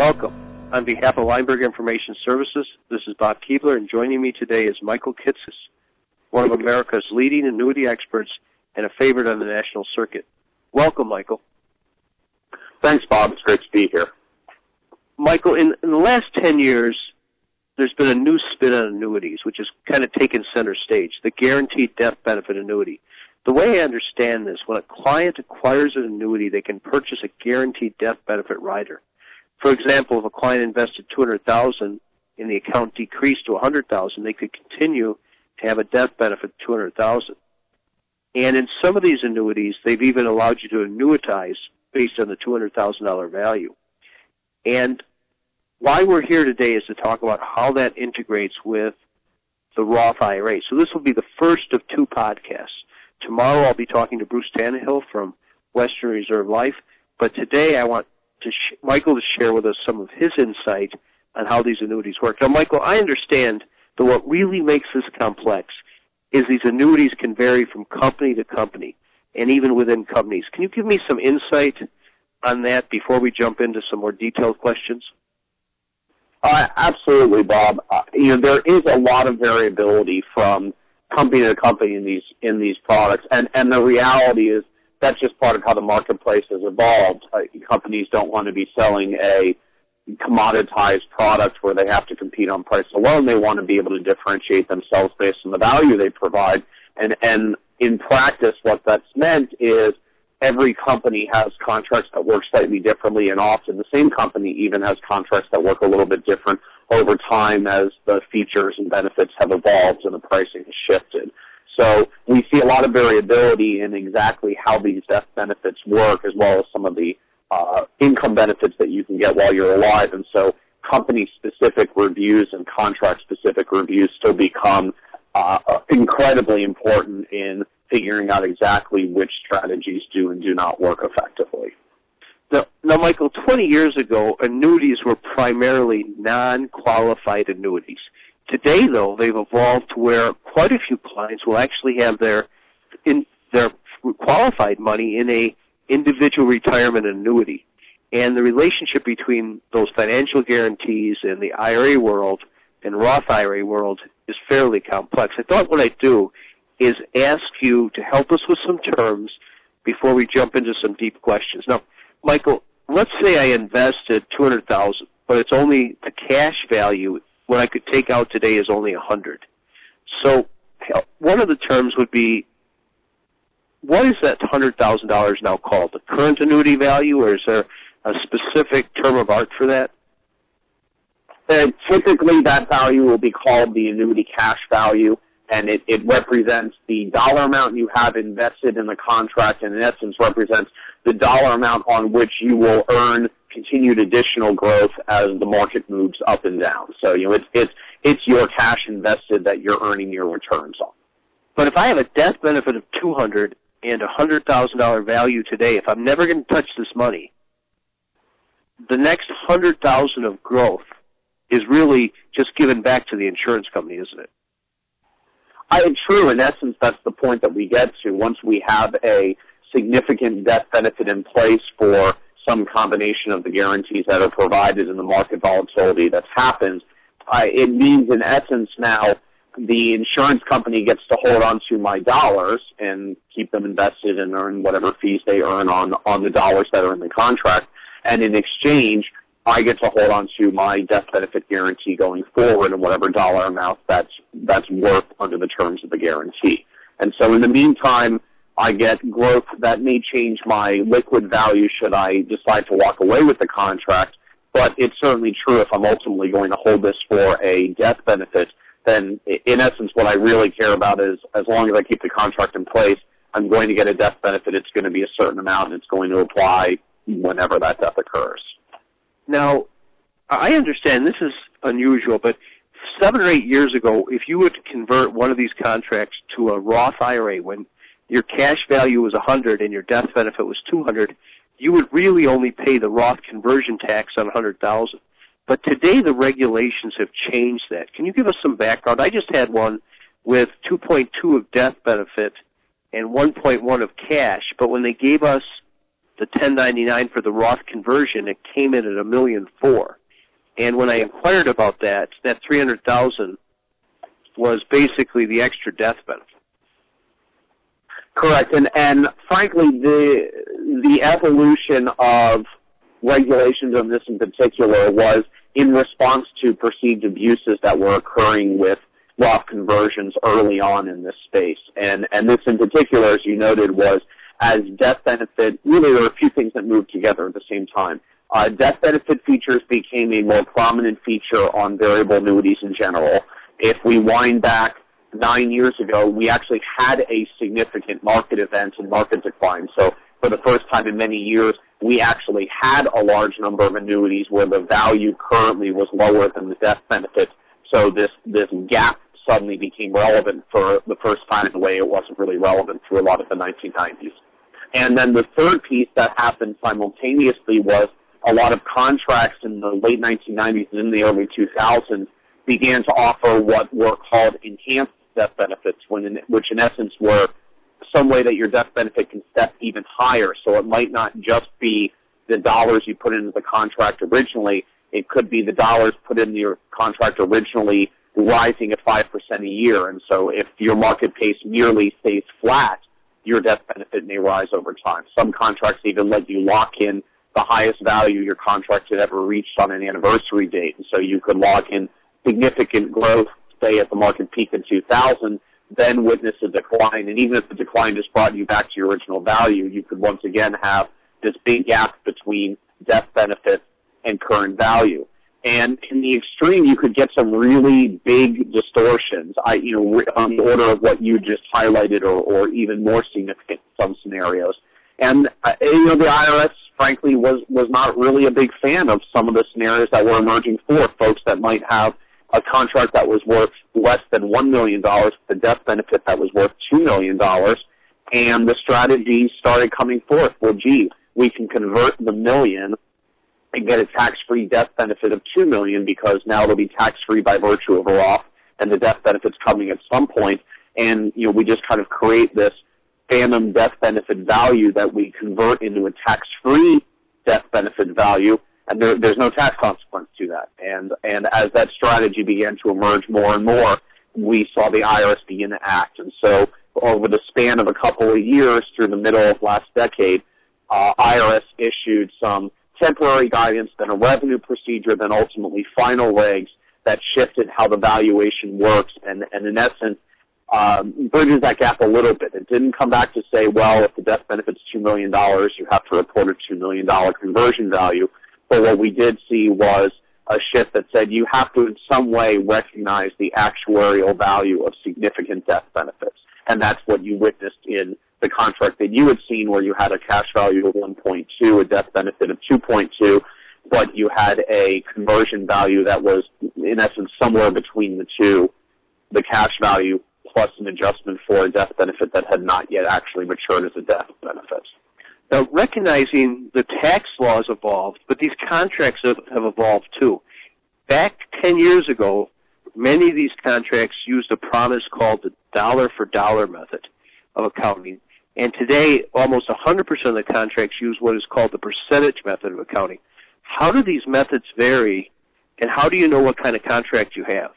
Welcome. On behalf of Lineberg Information Services, this is Bob Keebler, and joining me today is Michael Kitces, one of America's leading annuity experts and a favorite on the national circuit. Welcome, Michael. Thanks, Bob. It's great to be here. Michael, in the last 10 years, there's been a new spin on annuities, which has kind of taken center stage, the guaranteed death benefit annuity. The way I understand this, when a client acquires an annuity, they can purchase a guaranteed death benefit rider. For example, if a client invested $200,000 and the account decreased to $100,000, they could continue to have a death benefit of $200,000. And in some of these annuities, they've even allowed you to annuitize based on the $200,000 value. And why we're here today is to talk about how that integrates with the Roth IRA. So this will be the first of two podcasts. Tomorrow I'll be talking to Bruce Tannehill from Western Reserve Life, but today I want Michael to share with us some of his insight on how these annuities work. Now, Michael, I understand that what really makes this complex is these annuities can vary from company to company and even within companies. Can you give me some insight on that before we jump into some more detailed questions? Absolutely, Bob. There is a lot of variability from company to company in these products, and the reality is that's just part of how the marketplace has evolved. Companies don't want to be selling a commoditized product where they have to compete on price alone. They want to be able to differentiate themselves based on the value they provide. And in practice, what that's meant is every company has contracts that work slightly differently, and often the same company even has contracts that work a little bit different over time as the features and benefits have evolved and the pricing has shifted. So we see a lot of variability in exactly how these death benefits work, as well as some of the income benefits that you can get while you're alive. And so company-specific reviews and contract-specific reviews still become incredibly important in figuring out exactly which strategies do and do not work effectively. Now, Michael, 20 years ago, annuities were primarily non-qualified annuities. Today, though, they've evolved to where quite a few clients will actually have their qualified money in a individual retirement annuity. And the relationship between those financial guarantees and the IRA world and Roth IRA world is fairly complex. I thought what I'd do is ask you to help us with some terms before we jump into some deep questions. Now, Michael, let's say I invested $200,000, but it's only the cash value. What I could take out today is only $100,000. So one of the terms would be, what is that $100,000 now called? The current annuity value, or is there a specific term of art for that? Typically, that value will be called the annuity cash value, and it represents the dollar amount you have invested in the contract, and in essence represents the dollar amount on which you will earn continued additional growth as the market moves up and down. So, it's your cash invested that you're earning your returns on. But if I have a death benefit of $200,000 and a $100,000 value today, if I'm never going to touch this money, the next $100,000 of growth is really just given back to the insurance company, isn't it? True. In essence, that's the point that we get to. Once we have a significant death benefit in place for some combination of the guarantees that are provided in the market volatility that's happened, it means in essence now the insurance company gets to hold on to my dollars and keep them invested and earn whatever fees they earn on the dollars that are in the contract. And in exchange, I get to hold on to my death benefit guarantee going forward and whatever dollar amount that's worth under the terms of the guarantee. And so in the meantime, I get growth that may change my liquid value should I decide to walk away with the contract. But it's certainly true if I'm ultimately going to hold this for a death benefit, then in essence what I really care about is as long as I keep the contract in place, I'm going to get a death benefit. It's going to be a certain amount and it's going to apply whenever that death occurs. Now, I understand this is unusual, but 7 or 8 years ago, if you were to convert one of these contracts to a Roth IRA when your cash value was $100,000 and your death benefit was $200,000, you would really only pay the Roth conversion tax on $100,000. But today the regulations have changed that. Can you give us some background? I just had one with 2.2 of death benefit and 1.1 of cash, but when they gave us the 1099 for the Roth conversion, it came in at $1.4 million. And when I inquired about that $300,000 was basically the extra death benefit. Correct, and frankly, the evolution of regulations on this in particular was in response to perceived abuses that were occurring with Roth conversions early on in this space. And this in particular, as you noted, was as death benefit, really there were a few things that moved together at the same time. Death benefit features became a more prominent feature on variable annuities in general. If we wind back 9 years ago, we actually had a significant market event and market decline. So for the first time in many years, we actually had a large number of annuities where the value currently was lower than the death benefit. So this gap suddenly became relevant for the first time in a way it wasn't really relevant through a lot of the 1990s. And then the third piece that happened simultaneously was a lot of contracts in the late 1990s and in the early 2000s began to offer what were called enhanced death benefits, which in essence were some way that your death benefit can step even higher. So it might not just be the dollars you put into the contract originally. It could be the dollars put in your contract originally rising at 5% a year. And so if your market pace merely stays flat, your death benefit may rise over time. Some contracts even let you lock in the highest value your contract had ever reached on an anniversary date. And so you could lock in significant growth, say at the market peak in 2000, then witness a decline. And even if the decline just brought you back to your original value, you could once again have this big gap between death benefit and current value. And in the extreme, you could get some really big distortions, on the order of what you just highlighted, or even more significant in some scenarios. And the IRS, frankly, was not really a big fan of some of the scenarios that were emerging for folks that might have a contract that was worth less than $1 million, the death benefit that was worth $2 million, and the strategy started coming forth. Well, gee, we can convert the million and get a tax-free death benefit of $2 million because now it'll be tax-free by virtue of a Roth, and the death benefit's coming at some point, and we just kind of create this phantom death benefit value that we convert into a tax-free death benefit value, and there's no tax consequence to that. And as that strategy began to emerge more and more, we saw the IRS begin to act. And so over the span of a couple of years through the middle of last decade, IRS issued some temporary guidance, then a revenue procedure, then ultimately final regs that shifted how the valuation works, and in essence, bridges that gap a little bit. It didn't come back to say, well, if the death benefit's $2 million, you have to report a $2 million conversion value. But what we did see was a shift that said you have to in some way recognize the actuarial value of significant death benefits. And that's what you witnessed in the contract that you had seen, where you had a cash value of 1.2, a death benefit of 2.2, but you had a conversion value that was, in essence, somewhere between the two, the cash value plus an adjustment for a death benefit that had not yet actually matured as a death benefit. Now, recognizing the tax laws evolved, but these contracts have evolved too. Back 10 years ago, many of these contracts used a promise called the dollar-for-dollar method of accounting. And today, almost 100% of the contracts use what is called the percentage method of accounting. How do these methods vary, and how do you know what kind of contract you have?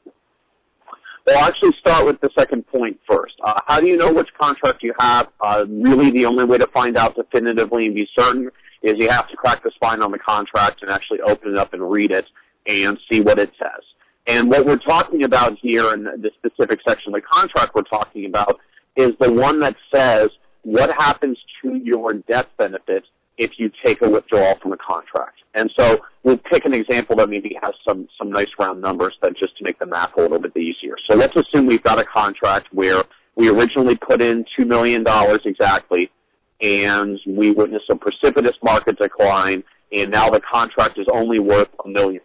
Well, I'll actually start with the second point first. How do you know which contract you have? Really, the only way to find out definitively and be certain is you have to crack the spine on the contract and actually open it up and read it and see what it says. And what we're talking about here in the specific section of the contract we're talking about is the one that says what happens to your death benefit if you take a withdrawal from a contract. And so we'll pick an example that maybe has some nice round numbers that just to make the math a little bit easier. So let's assume we've got a contract where we originally put in $2 million exactly, and we witness a precipitous market decline, and now the contract is only worth $1 million.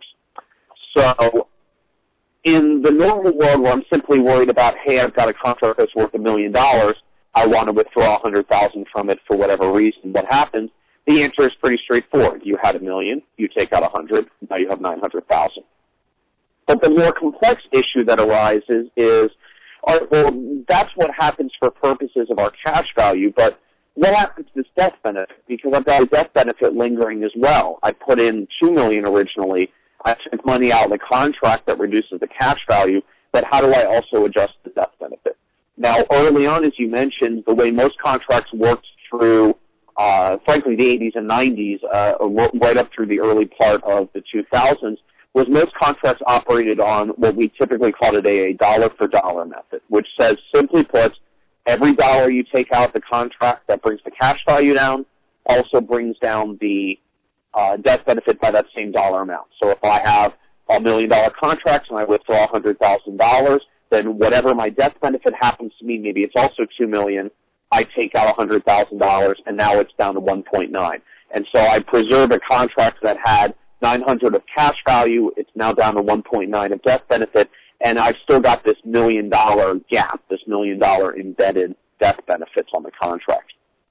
So in the normal world where I'm simply worried about, hey, I've got a contract that's worth $1 million, I want to withdraw $100,000 from it for whatever reason, what happens? The answer is pretty straightforward. You had $1 million, you take out $100, now you have $900,000. But the more complex issue that arises is, well, that's what happens for purposes of our cash value, but what happens to this death benefit? Because I've got a death benefit lingering as well. I put in $2 million originally. I took money out of the contract that reduces the cash value, but how do I also adjust the death benefit? Now, early on, as you mentioned, the way most contracts worked through, frankly, the 80s and 90s, right up through the early part of the 2000s, was most contracts operated on what we typically call today a dollar-for-dollar method, which says, simply put, every dollar you take out of the contract that brings the cash value down also brings down the death benefit by that same dollar amount. So if I have $1 million contracts and I withdraw $100,000, then whatever my death benefit happens to be, maybe it's also $2 million, I take out $100,000, and now it's down to 1.9. And so I preserve a contract that had $900 of cash value. It's now down to 1.9 of death benefit, and I've still got this $1 million gap, this $1 million embedded death benefits on the contract.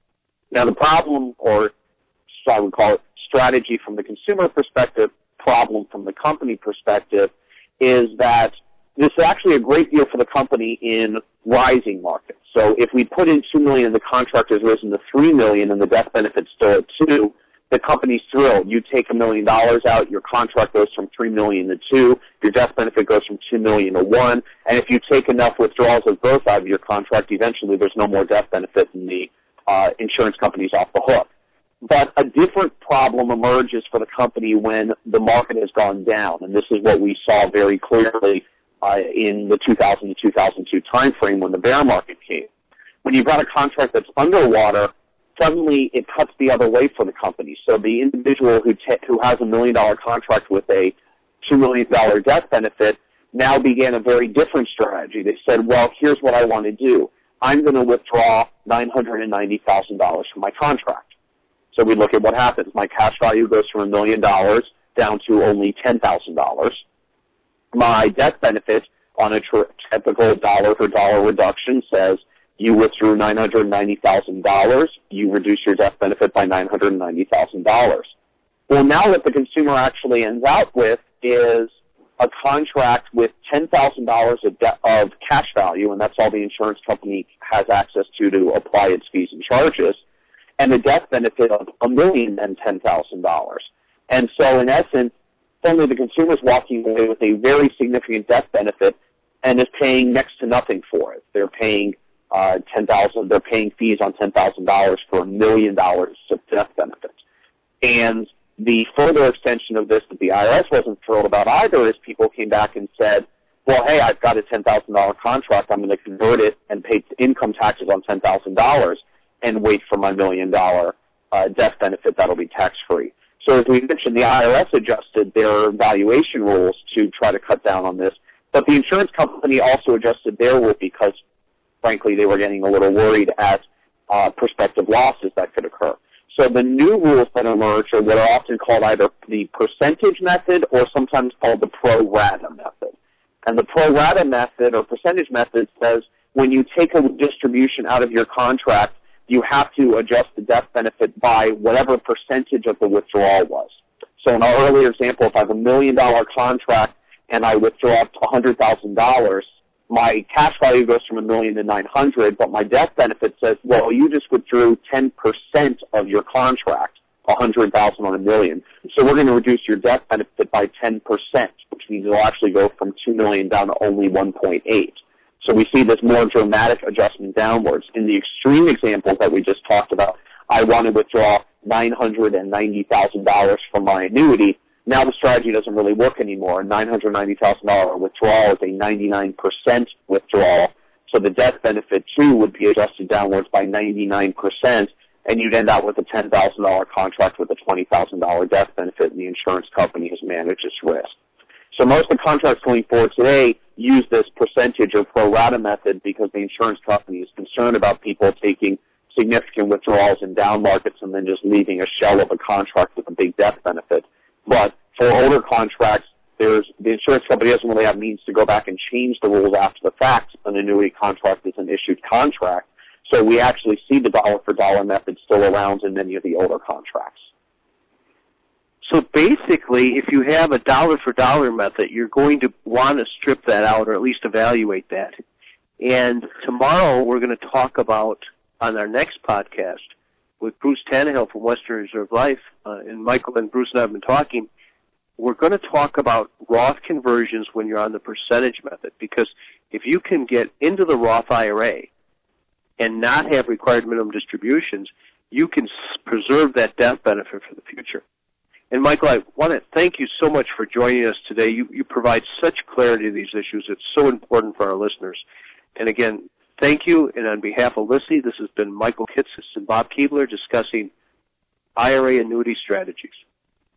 Now the problem, or I would call it strategy from the consumer perspective, problem from the company perspective, is that this is actually a great deal for the company in rising markets. So if we put in $2 million and the contract has risen to $3 million and the death benefit's still at $2 million, the company's thrilled. You take $1 million out, your contract goes from $3 million to $2 million, your death benefit goes from $2 million to $1 million, and if you take enough withdrawals of both out of your contract, eventually there's no more death benefit and the insurance company's off the hook. But a different problem emerges for the company when the market has gone down, and this is what we saw very clearly in the 2000 to 2002 timeframe when the bear market came. When you've got a contract that's underwater, suddenly it cuts the other way for the company. So the individual who has $1 million contract with a $2 million death benefit now began a very different strategy. They said, well, here's what I want to do. I'm going to withdraw $990,000 from my contract. So we look at what happens. My cash value goes from $1 million down to only $10,000. My death benefit on a typical dollar-for-dollar reduction says you withdrew $990,000, you reduce your death benefit by $990,000. Well, now what the consumer actually ends up with is a contract with $10,000 of cash value, and that's all the insurance company has access to apply its fees and charges, and a death benefit of $1,010,000. And so, in essence, suddenly the consumer's walking away with a very significant death benefit and is paying next to nothing for it. They're paying They're paying fees on $10,000 for $1 million of death benefits. And the further extension of this that the IRS wasn't thrilled about either is people came back and said, well, hey, I've got a $10,000 contract. I'm going to convert it and pay income taxes on $10,000 and wait for my $1 million death benefit that'll be tax-free. So as we mentioned, the IRS adjusted their valuation rules to try to cut down on this, but the insurance company also adjusted their rule because, frankly, they were getting a little worried at prospective losses that could occur. So the new rules that emerge are what are often called either the percentage method or sometimes called the pro rata method. And the pro rata method or percentage method says when you take a distribution out of your contract, you have to adjust the death benefit by whatever percentage of the withdrawal was. So in our earlier example, if I have $1 million contract and I withdraw $100,000, my cash value goes from $1 million to $900,000, but my death benefit says, well, you just withdrew 10% of your contract, $100,000 on $1 million. So we're going to reduce your death benefit by 10%, which means it'll actually go from $2 million down to only $1.8. So we see this more dramatic adjustment downwards. In the extreme example that we just talked about, I want to withdraw $990,000 from my annuity. Now the strategy doesn't really work anymore. A $990,000 withdrawal is a 99% withdrawal. So the death benefit, too, would be adjusted downwards by 99%, and you'd end up with a $10,000 contract with a $20,000 death benefit, and the insurance company has managed its risk. So most of the contracts going forward today use this percentage or pro rata method because the insurance company is concerned about people taking significant withdrawals in down markets and then just leaving a shell of a contract with a big death benefit. But for older contracts, the insurance company doesn't really have means to go back and change the rules after the fact. An annuity contract is an issued contract. So we actually see the dollar-for-dollar method still around in many of the older contracts. So basically, if you have a dollar-for-dollar method, you're going to want to strip that out or at least evaluate that. And tomorrow we're going to talk about, on our next podcast, with Bruce Tannehill from Western Reserve Life, and Michael and Bruce and I have been talking, we're going to talk about Roth conversions when you're on the percentage method, because if you can get into the Roth IRA and not have required minimum distributions, you can preserve that death benefit for the future. And Michael, I want to thank you so much for joining us today. You provide such clarity to these issues. It's so important for our listeners. And again, thank you. And on behalf of LISI, this has been Michael Kitces and Bob Keebler discussing IRA annuity strategies.